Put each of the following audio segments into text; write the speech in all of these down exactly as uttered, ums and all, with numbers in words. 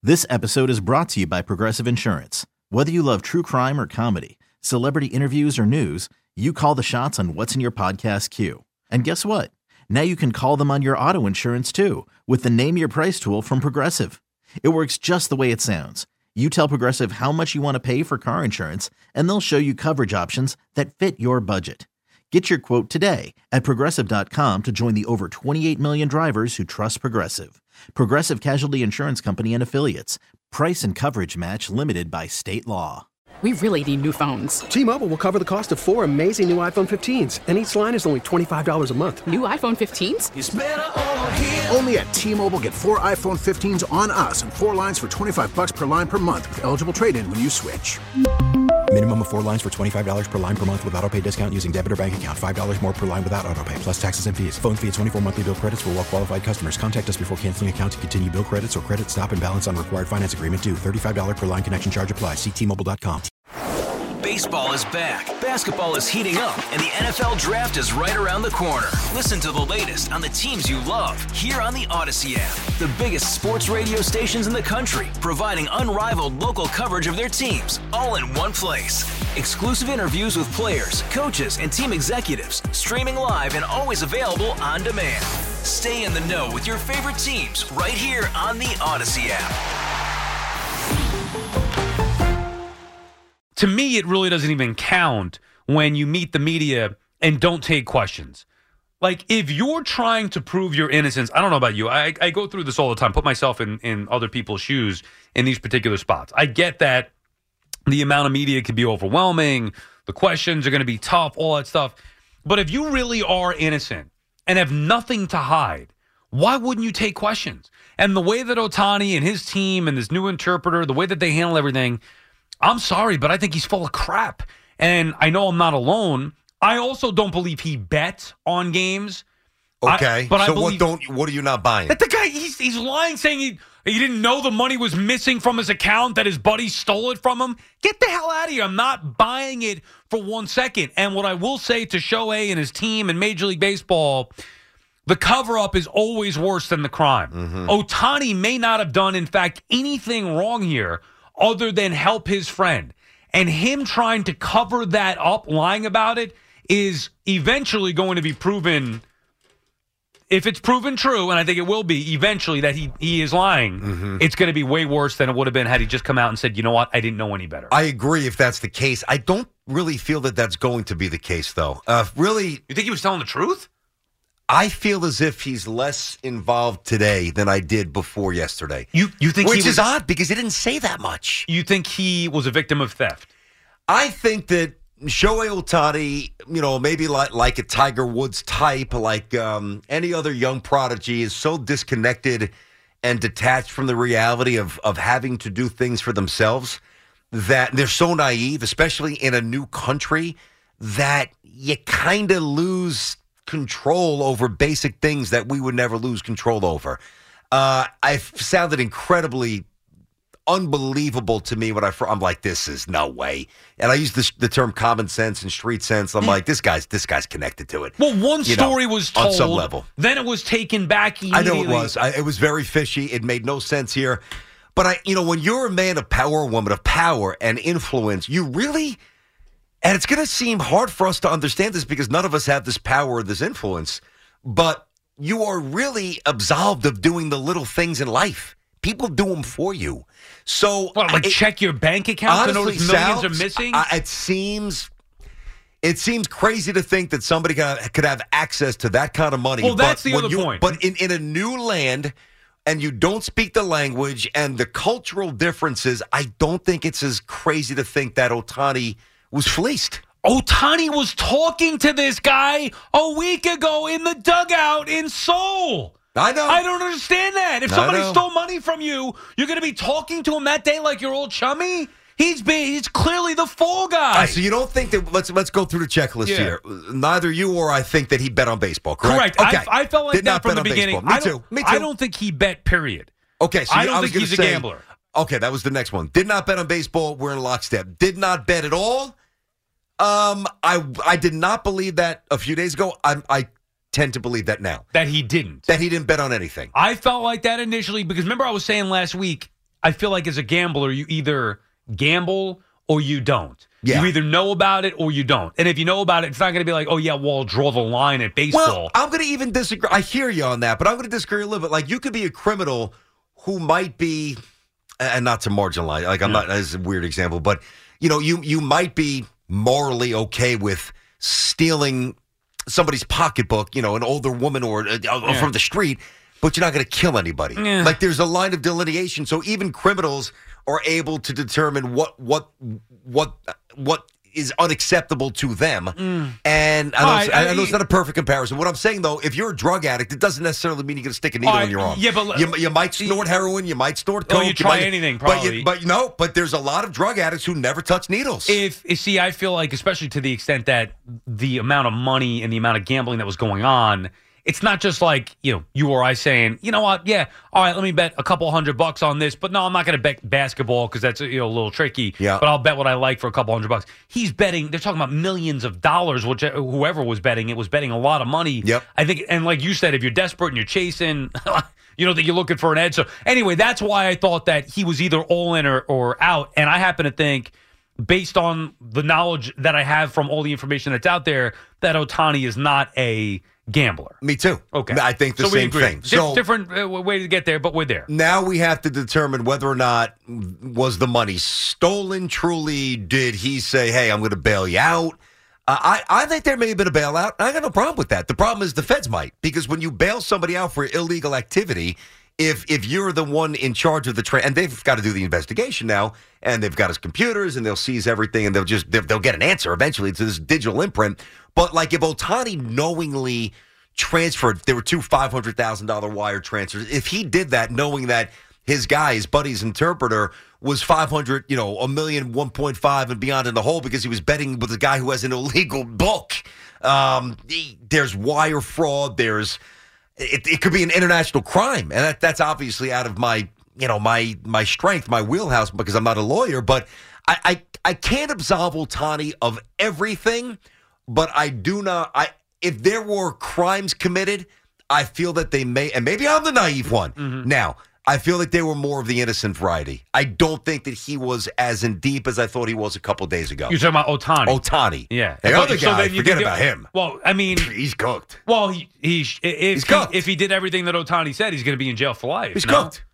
This episode is brought to you by Progressive Insurance. Whether you love true crime or comedy, celebrity interviews or news, you call the shots on what's in your podcast queue. And guess what? Now you can call them on your auto insurance too with the Name Your Price tool from Progressive. It works just the way it sounds. You tell Progressive how much you want to pay for car insurance, and they'll show you coverage options that fit your budget. Get your quote today at Progressive dot com to join the over twenty-eight million drivers who trust Progressive. Progressive Casualty Insurance Company and Affiliates. Price and coverage match limited by state law. We really need new phones. T-Mobile will cover the cost of four amazing new iPhone fifteens, and each line is only twenty-five dollars a month. New iPhone fifteens? It's better over here. Only at T-Mobile, get four iPhone fifteens on us and four lines for twenty-five bucks per line per month with eligible trade-in when you switch. Minimum of four lines for twenty-five dollars per line per month with autopay discount using debit or bank account. five dollars more per line without autopay, plus taxes and fees. Phone fee at twenty-four monthly bill credits for well-qualified customers. Contact us before canceling account to continue bill credits or credit stop and balance on required finance agreement due. thirty-five dollars per line connection charge applies. See T Mobile dot com. Baseball is back, basketball is heating up, and the N F L Draft is right around the corner. Listen to the latest on the teams you love here on the Odyssey app. The biggest sports radio stations in the country, providing unrivaled local coverage of their teams, all in one place. Exclusive interviews with players, coaches, and team executives, streaming live and always available on demand. Stay in the know with your favorite teams right here on the Odyssey app. To me, it really doesn't even count when you meet the media and don't take questions. Like, if you're trying to prove your innocence, I don't know about you. I, I go through this all the time, put myself in, in other people's shoes in these particular spots. I get that the amount of media can be overwhelming. The questions are going to be tough, all that stuff. But if you really are innocent and have nothing to hide, why wouldn't you take questions? And the way that Ohtani and his team and this new interpreter, the way that they handle everything, I'm sorry, but I think he's full of crap. And I know I'm not alone. I also don't believe he bet on games. Okay, I, but so I believe, what don't what are you not buying? That the guy, he's, he's lying, saying he, he didn't know the money was missing from his account, that his buddy stole it from him. Get the hell out of here. I'm not buying it for one second. And what I will say to Shohei and his team and Major League Baseball, the cover-up is always worse than the crime. Mm-hmm. Ohtani may not have done, in fact, anything wrong here other than help his friend. And him trying to cover that up, lying about it, is eventually going to be proven, if it's proven true, and I think it will be eventually that he, he is lying, mm-hmm. It's going to be way worse than it would have been had he just come out and said, you know what, I didn't know any better. I agree if that's the case. I don't really feel that that's going to be the case, though. Uh, really, you think he was telling the truth? I feel as if he's less involved today than I did before yesterday. You you think Which he was, is odd because he didn't say that much. You think he was a victim of theft? I think that Shohei Ohtani, you know, maybe like, like a Tiger Woods type, like um, any other young prodigy, is so disconnected and detached from the reality of, of having to do things for themselves that they're so naive, especially in a new country, that you kind of lose control over basic things that we would never lose control over. Uh, I sounded incredibly unbelievable to me when I, I'm like, this is no way. And I use this, the term common sense and street sense. I'm like, this guy's this guy's connected to it. Well, one you story know, was told, on some level. Then it was taken back immediately. I know it was. I, it was very fishy. It made no sense here. But I, you know, when you're a man of power, a woman of power and influence, you really. And it's going to seem hard for us to understand this because none of us have this power or this influence, but you are really absolved of doing the little things in life. People do them for you. So, what, like it, check your bank account to notice millions sounds, are missing? Uh, it seems it seems crazy to think that somebody could have access to that kind of money. Well, that's but the other you, point. But in, in a new land, and you don't speak the language and the cultural differences, I don't think it's as crazy to think that Ohtani was fleeced. Ohtani was talking to this guy a week ago in the dugout in Seoul. I know. I don't understand that. If somebody stole money from you, you're going to be talking to him that day like your old chummy? He's been, he's clearly the fall guy. Right, so you don't think that, let's let's go through the checklist yeah. here. Neither you or I think that he bet on baseball, correct? Correct. Okay. I, I felt like Did that not from bet the on beginning. Baseball. Me I too. Me too. I don't think he bet, period. Okay, so I you, don't I was think he's say, a gambler. Okay, that was the next one. Did not bet on baseball. We're in lockstep. Did not bet at all. Um, I I did not believe that a few days ago. I I tend to believe that now. That he didn't. That he didn't bet on anything. I felt like that initially because remember I was saying last week, I feel like as a gambler, you either gamble or you don't. Yeah. You either know about it or you don't. And if you know about it, it's not going to be like, oh, yeah, well, I'll draw the line at baseball. Well, I'm going to even disagree. I hear you on that, but I'm going to disagree a little bit. Like, you could be a criminal who might be, and not to marginalize, like, I'm yeah. not, that's a weird example, but, you know, you you might be morally okay with stealing somebody's pocketbook, you know, an older woman or uh, yeah. from the street, but you're not going to kill anybody. Yeah. Like, there's a line of delineation. So even criminals are able to determine what what what what is unacceptable to them. Mm. And I know, right, I, I know it's not a perfect comparison. What I'm saying, though, if you're a drug addict, it doesn't necessarily mean you're going to stick a needle right, in your arm. Yeah, but you, you might snort heroin, you might snort coke. Oh, you try you might, anything, probably. But, you, but no, but there's a lot of drug addicts who never touch needles. If see, I feel like, especially to the extent that the amount of money and the amount of gambling that was going on, it's not just like, you know, you or I saying, you know what, yeah, all right, let me bet a couple hundred bucks on this, but no, I'm not going to bet basketball because that's, you know, a little tricky, yeah. but I'll bet what I like for a couple hundred bucks. He's betting, they're talking about millions of dollars, which whoever was betting, it was betting a lot of money. Yep. I think, and like you said, if you're desperate and you're chasing, you know, that you're looking for an edge. So anyway, that's why I thought that he was either all in or, or out, and I happen to think, based on the knowledge that I have from all the information that's out there, that Ohtani is not a gambler. Me too. Okay. I think the so same thing. Di- so different uh, way to get there, but we're there. Now we have to determine whether or not was the money stolen truly. Did he say, hey, I'm going to bail you out? Uh, I, I think there may have been a bailout. I got no problem with that. The problem is the feds might, because when you bail somebody out for illegal activity, if if you're the one in charge of the train, and they've got to do the investigation now, and they've got his computers, and they'll seize everything, and they'll just they'll, they'll get an answer eventually to this digital imprint. But like if Ohtani knowingly transferred, there were two five hundred thousand dollars wire transfers. If he did that, knowing that his guy, his buddy's interpreter, was five hundred, you know, a million, one point five, and beyond in the hole because he was betting with a guy who has an illegal book. Um, he, there's wire fraud. There's It, it could be an international crime, and that, that's obviously out of my, you know, my my strength, my wheelhouse, because I'm not a lawyer. But I I, I can't absolve Ohtani of everything, but I do not. I if there were crimes committed, I feel that they may, and maybe I'm the naive one. Mm-hmm. Now, I feel like they were more of the innocent variety. I don't think that he was as in deep as I thought he was a couple days ago. You're talking about Ohtani. Ohtani. Yeah. The but, other so guy, then you forget think, about him. Well, I mean. He's cooked. Well, he, he if, he's he, cooked. if he did everything that Ohtani said, he's going to be in jail for life. He's no? cooked.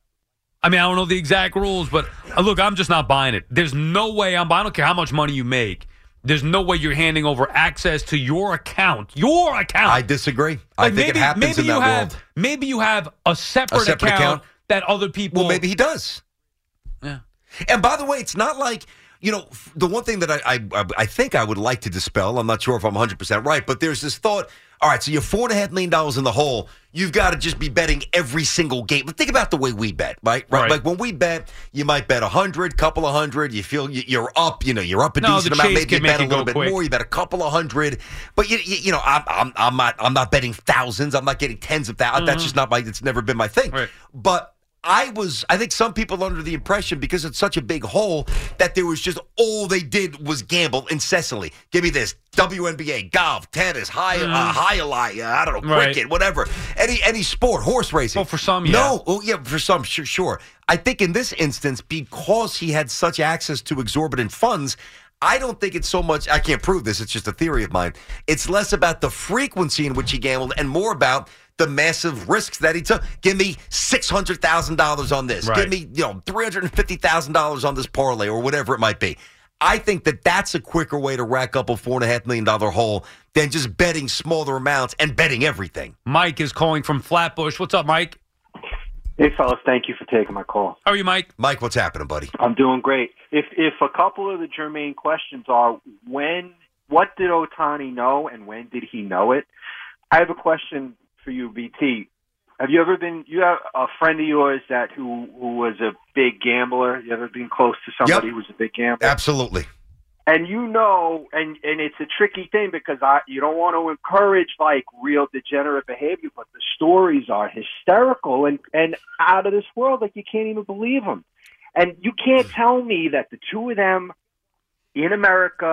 I mean, I don't know the exact rules, but uh, look, I'm just not buying it. There's no way I'm buying. I don't care how much money you make. There's no way you're handing over access to your account. Your account. I disagree. Like I think maybe, it happens maybe in you that have, world. Maybe you have a separate, A separate account, account? that other people. Well, maybe he does. Yeah. And by the way, it's not like, you know, the one thing that I, I I think I would like to dispel, I'm not sure if I'm one hundred percent right, but there's this thought, all right, so you're four point five million dollars in the hole. You've got to just be betting every single game. But think about the way we bet, right? right? Right. Like when we bet, you might bet one hundred, couple of hundred. You feel you're up, you know, you're up a no, decent the amount. chase Maybe you can bet make a it little go bit quick. more. You bet a couple of hundred. But, you, you, you know, I'm, I'm, I'm, not, I'm not betting thousands. I'm not getting tens of thousands. Mm-hmm. That's just not my, it's never been my thing. Right. But I was, I think some people are under the impression, because it's such a big hole, that there was just all they did was gamble incessantly. Give me this, W N B A, golf, tennis, high, mm. uh, high, uh, I don't know, right. cricket, whatever. Any any sport, horse racing. Well, for some, yeah. No, oh, yeah, for some, sure, sure. I think in this instance, because he had such access to exorbitant funds, I don't think it's so much, I can't prove this, it's just a theory of mine. It's less about the frequency in which he gambled and more about the massive risks that he took. Give me six hundred thousand dollars on this. Right. Give me, you know, three hundred fifty thousand dollars on this parlay or whatever it might be. I think that that's a quicker way to rack up a four point five million dollars hole than just betting smaller amounts and betting everything. Mike is calling from Flatbush. What's up, Mike? Hey, fellas, thank you for taking my call. How are you, Mike? Mike, what's happening, buddy? I'm doing great. If if a couple of the germane questions are, when, what did Ohtani know and when did he know it? I have a question for you, B T. Have you ever been, you have a friend of yours that who, who was a big gambler? You ever been close to somebody Yep. who was a big gambler? Absolutely. And you know, and, and it's a tricky thing because I you don't want to encourage like real degenerate behavior, but the stories are hysterical and, and out of this world, like you can't even believe them. And you can't tell me that the two of them in America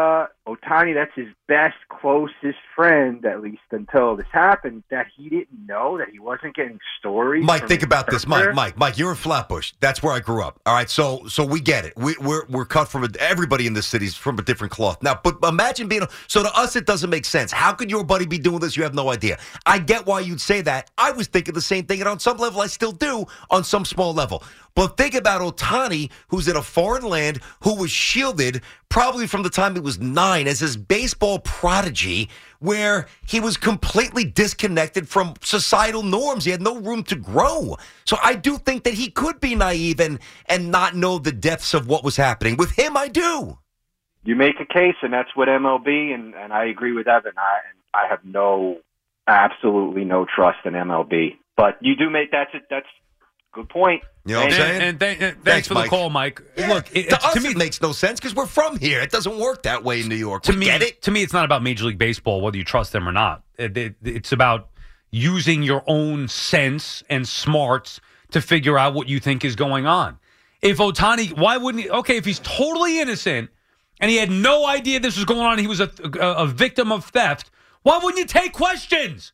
Ohtani, that's his best, closest friend, at least until this happened, that he didn't know, that he wasn't getting stories. Mike, from think his about this. interpreter? Mike, Mike, Mike, you're in Flatbush. That's where I grew up. All right, so so we get it. We, we're we're cut from a, everybody in this city is from a different cloth. Now, but imagine being so to us, it doesn't make sense. How could your buddy be doing this? You have no idea. I get why you'd say that. I was thinking the same thing, and on some level, I still do. On some small level. But think about Ohtani, who's in a foreign land, who was shielded probably from the time he was nine as his baseball prodigy, where he was completely disconnected from societal norms. He had no room to grow. So I do think that he could be naive and, and not know the depths of what was happening. With him, I do. You make a case, and that's what M L B, and, and I agree with Evan. I, I have no, absolutely no trust in M L B. But you do make, that's, a, that's a good point. You know what I'm and, saying? And, th- and thanks, Thanks, for Mike. the call, Mike. Yeah. Look, it, to it's, us, to me, it makes no sense because we're from here. It doesn't work that way in New York. to we me, get it. to me, it's not about Major League Baseball, whether you trust them or not. It, it, it's about using your own sense and smarts to figure out what you think is going on. If Ohtani, why wouldn't he? Okay, if he's totally innocent and he had no idea this was going on, he was a, a, a victim of theft, why wouldn't you take questions?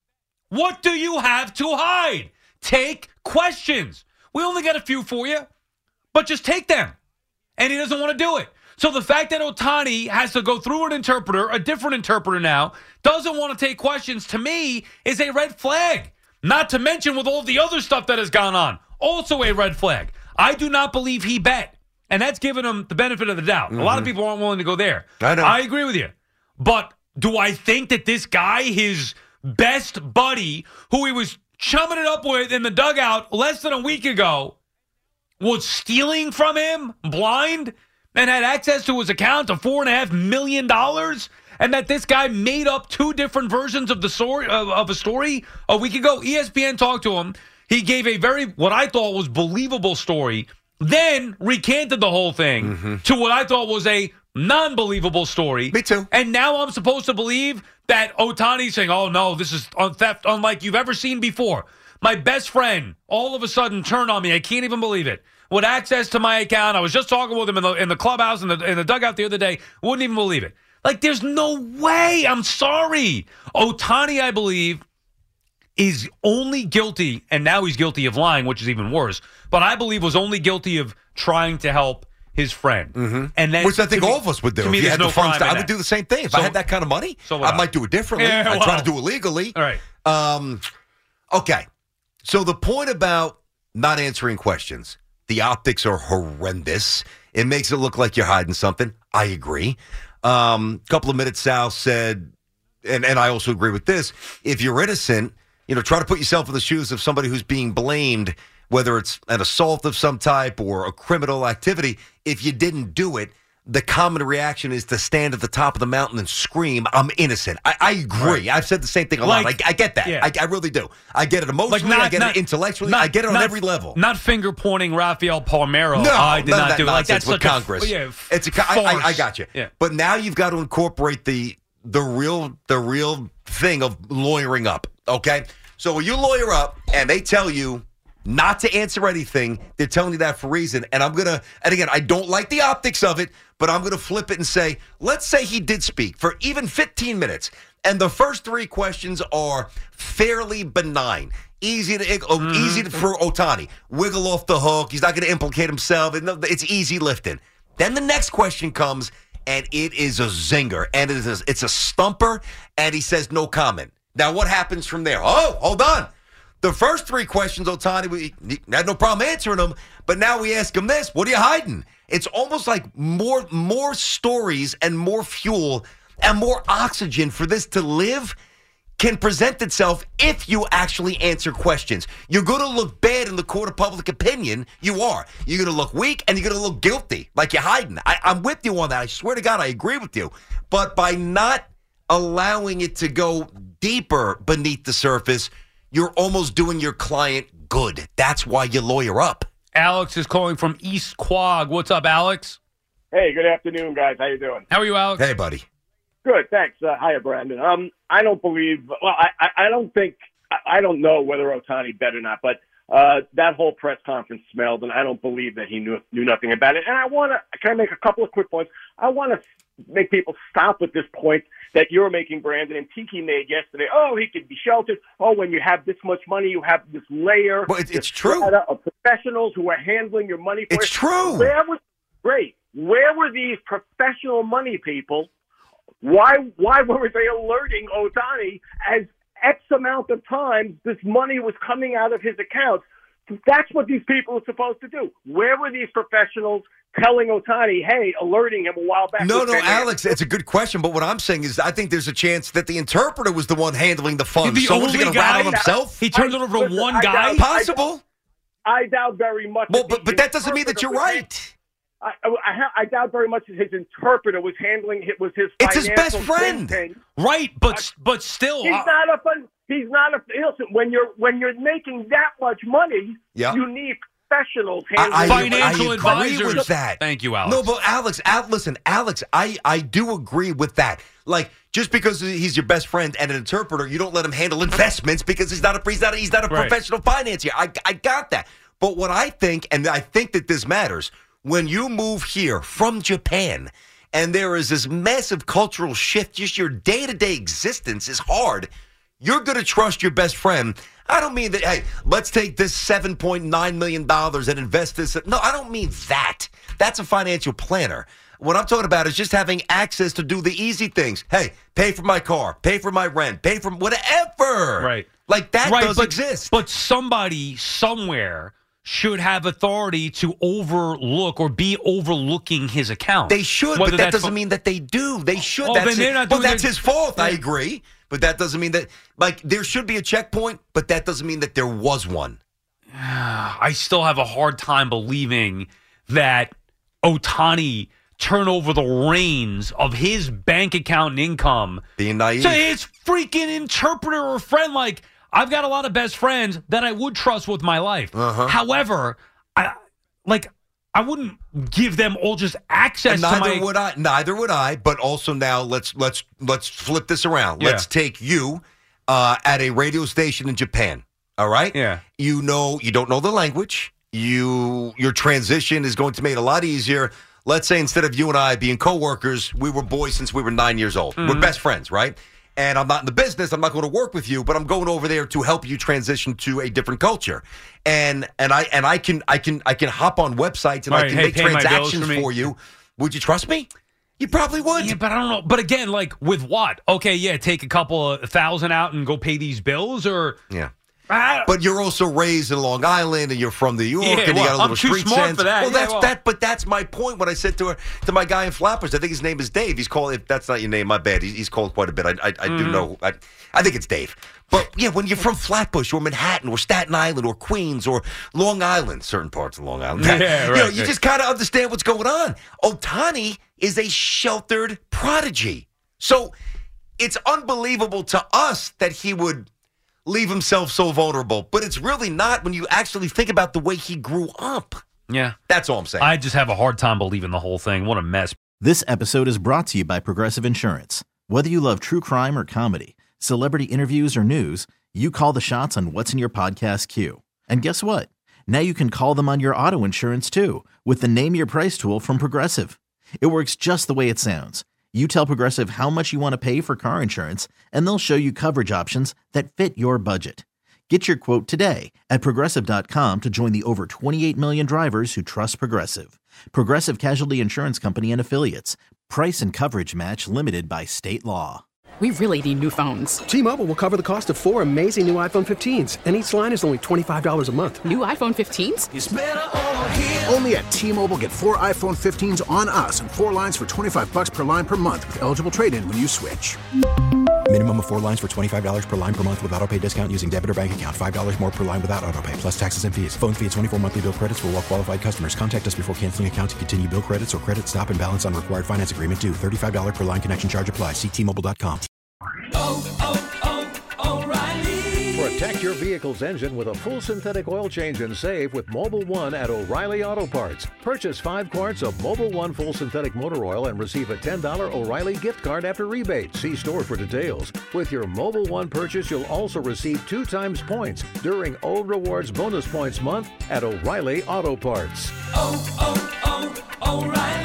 What do you have to hide? Take questions. We only got a few for you, but just take them. And he doesn't want to do it. So the fact that Ohtani has to go through an interpreter, a different interpreter now, doesn't want to take questions, to me, is a red flag. Not to mention with all the other stuff that has gone on, also a red flag. I do not believe he bet. And that's giving him the benefit of the doubt. Mm-hmm. A lot of people aren't willing to go there. I know. I agree with you. But do I think that this guy, his best buddy, who he was chumming it up with in the dugout less than a week ago, was stealing from him blind and had access to his account of four and a half million dollars, and that this guy made up two different versions of the story of, of a story a week ago? E S P N talked to him. He gave a very what I thought was believable story, then recanted the whole thing mm-hmm. to what I thought was a non-believable story. Me too. And now I'm supposed to believe that Ohtani's saying, oh, no, this is theft unlike you've ever seen before. My best friend all of a sudden turned on me. I can't even believe it. With access to my account. I was just talking with him in the in the clubhouse in the, in the dugout the other day. Wouldn't even believe it. Like, there's no way. I'm sorry. Ohtani, I believe, is only guilty, and now he's guilty of lying, which is even worse, but I believe was only guilty of trying to help his friend. Mm-hmm. And then, Which I think me, all of us would do. To me, if you there's had no the funds, crime in I would that. do the same thing. If So- I had that kind of money, so would I I. might do it differently. Yeah, I'd well. try to do it legally. All right. Um, okay. So the point about not answering questions, the optics are horrendous. It makes it look like you're hiding something. I agree. A um, couple of minutes Sal said, and, and I also agree with this, if you're innocent, you know, try to put yourself in the shoes of somebody who's being blamed, whether it's an assault of some type or a criminal activity. If you didn't do it, the common reaction is to stand at the top of the mountain and scream, I'm innocent. I, I agree. Right. I've said the same thing a lot. Like, I, I get that. yeah. I, I really do. I get it emotionally. Like not, I get not, it intellectually. Not, I get it on not, every level. Not finger pointing Rafael Palmeiro. No, I did none of not that do it. Like nonsense that's with such Congress. A, yeah, it's a. I, I, I got you. Yeah. But now you've got to incorporate the the real the real thing of lawyering up. Okay, so when you lawyer up and they tell you not to answer anything, they're telling you that for a reason. And I'm gonna. And again, I don't like the optics of it, but I'm gonna flip it and say, let's say he did speak for even fifteen minutes, and the first three questions are fairly benign. Easy to mm. easy to, for Ohtani. Wiggle off the hook. He's not going to implicate himself. It's easy lifting. Then the next question comes, and it is a zinger, and it is a, it's a stumper, and he says no comment. Now what happens from there? Oh, hold on. The first three questions, Ohtani, we had no problem answering them, but now we ask him this: what are you hiding? It's almost like more more stories and more fuel and more oxygen for this to live can present itself if you actually answer questions. You're going to look bad in the court of public opinion. You are. You're going to look weak, and you're going to look guilty, like you're hiding. I, I'm with you on that. I swear to God, I agree with you. But by not allowing it to go deeper beneath the surface, you're almost doing your client good. That's why you lawyer up. Alex is calling from East Quogue. What's up, Alex? Hey, good afternoon, guys. How you doing? How are you, Alex? Hey, buddy. Good, thanks. Uh, hiya, Brandon. Um, I don't believe. Well, I, I, I don't think. I, I don't know whether Ohtani bet or not, but uh, that whole press conference smelled, and I don't believe that he knew knew nothing about it. And I want to. Can I make a couple of quick points? I want to make people stop with this point that you're making, Brandon, and Tiki made yesterday. Oh, he could be sheltered. Oh, when you have this much money, you have this layer well, it's, it's this true. of professionals who are handling your money for it's you. True. Where was, great. Where were these professional money people? Why why weren't they alerting Ohtani as X amount of times this money was coming out of his accounts? That's what these people are supposed to do. Where were these professionals telling Ohtani, hey, alerting him a while back? No, no, Alex, it's a good question. But what I'm saying is I think there's a chance that the interpreter was the one handling the funds. The so was he going to rattle himself? He turned it over to Listen, one I guy? doubt- Possible. I doubt very much. Well, that but, the but that doesn't mean that you're interpreter was right. I, I, I doubt very much that his interpreter was handling it was his. It's his best financial friend. thing. Right, but but still, He's uh, not a fun. He's not a. Listen, when you're when you're making that much money, Yeah. you need professionals I, handling I, Financial I agree advisors. with that. Thank you, Alex. No, but Alex, Al, listen, Alex, I, I do agree with that. Like, just because he's your best friend and an interpreter, you don't let him handle investments because he's not a he's not a, he's not a Right. professional financier. I I got that. But what I think, and I think that this matters, when you move here from Japan and there is this massive cultural shift, just your day-to-day existence is hard, you're going to trust your best friend. I don't mean that, hey, let's take this seven point nine million dollars and invest this. No, I don't mean that. That's a financial planner. What I'm talking about is just having access to do the easy things. Hey, pay for my car, pay for my rent, pay for whatever. Right. Like that right, does but, exist. But somebody somewhere should have authority to overlook or be overlooking his account. They should, Whether but that that's doesn't fu- mean that they do. They should. Oh, that's then they're it. not Well, doing that's their- his fault. I agree. But that doesn't mean that, like, there should be a checkpoint, but that doesn't mean that there was one. I still have a hard time believing that Ohtani turn over the reins of his bank account and income Being naive. to his freaking interpreter or friend. Like, I've got a lot of best friends that I would trust with my life. Uh-huh. However, I like I wouldn't give them all just access And to neither my. would I. Neither would I. But also now let's let's let's flip this around. Yeah. Let's take you uh, at a radio station in Japan. All right. Yeah. You know you don't know the language. You your transition is going to make it a lot easier. Let's say instead of you and I being coworkers, we were boys since we were nine years old. Mm-hmm. We're best friends, right? And I'm not in the business. I'm not going to work with you, but I'm going over there to help you transition to a different culture. And and I and I can I can I can hop on websites and Right, I can hey, make pay my bills transactions for me. for you. Would you trust me? You probably would. Yeah, but I don't know. But again, like with what? Okay, yeah, take a couple of thousand out and go pay these bills, or Yeah. I- But you're also raised in Long Island, and you're from New York, Yeah, and you well, got a little I'm too street smart sense. for that. Well, Yeah, that's well. that. But that's my point. When I said to her, to my guy in Flappers, I think his name is Dave. He's called. If that's not your name, my bad. He's, he's called quite a bit. I, I, I Mm-hmm. do know. I, I think it's Dave. But yeah, when you're from Flatbush or Manhattan or Staten Island or Queens or Long Island, certain parts of Long Island, Yeah, you know, right, you right. just kind of understand what's going on. Ohtani is a sheltered prodigy, so it's unbelievable to us that he would leave himself so vulnerable, but it's really not when you actually think about the way he grew up. yeah, That's all I'm saying. I just have a hard time believing the whole thing. What a mess. This episode is brought to you by Progressive Insurance. Whether you love true crime or comedy, celebrity interviews or news, you call the shots on what's in your podcast queue. And guess what? Now you can call them on your auto insurance too with the Name Your Price tool from Progressive. It works just the way it sounds. You tell Progressive how much you want to pay for car insurance, and they'll show you coverage options that fit your budget. Get your quote today at Progressive dot com to join the over twenty-eight million drivers who trust Progressive. Progressive Casualty Insurance Company and Affiliates. Price and coverage match limited by state law. We really need new phones. T-Mobile will cover the cost of four amazing new iPhone fifteens, and each line is only twenty-five dollars a month. New iPhone fifteens? Only at T-Mobile, get four iPhone fifteens on us and four lines for twenty-five bucks per line per month with eligible trade-in when you switch. Minimum of four lines for twenty-five dollars per line per month with autopay discount using debit or bank account. five dollars more per line without autopay, plus taxes and fees. Phone fee at twenty-four monthly bill credits for well-qualified customers. Contact us before canceling account to continue bill credits or credit stop and balance on required finance agreement due. thirty-five dollars per line connection charge applies. See T Mobile dot com. Protect your vehicle's engine with a full synthetic oil change and save with Mobile One at O'Reilly Auto Parts. Purchase five quarts of Mobile One full synthetic motor oil and receive a ten dollars O'Reilly gift card after rebate. See store for details. With your Mobile One purchase, you'll also receive two times points during O Rewards Bonus Points Month at O'Reilly Auto Parts. Oh, oh, oh, O'Reilly.